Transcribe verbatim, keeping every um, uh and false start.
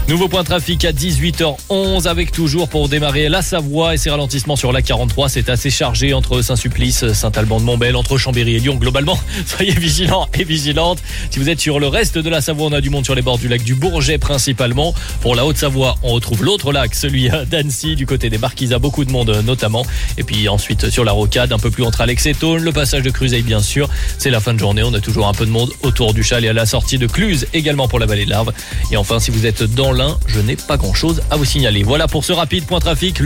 Nouveau point de trafic à dix-huit heures onze avec toujours pour démarrer la Savoie et ses ralentissements sur la quarante-trois. C'est assez chargé entre Saint-Sulpice, Saint-Alban-de-Montbel, entre Chambéry et Lyon. Globalement, soyez vigilants et vigilantes. Si vous êtes sur le reste de la Savoie, on a du monde sur les bords du lac du Bourget principalement. Pour la Haute-Savoie, on retrouve l'autre lac, celui d'Annecy, du côté des Marquisas, beaucoup de monde notamment. Et puis ensuite sur la Rocade, un peu plus entre Alex et Tône, le passage de Cruzeil bien sûr. C'est la fin de journée, on a toujours un peu de monde autour du Châle et à la sortie de Cluse, également pour la vallée de l'Arve. Et enfin, si vous êtes dans l'Ain, je n'ai pas grand chose à vous signaler. Voilà pour ce rapide point trafic.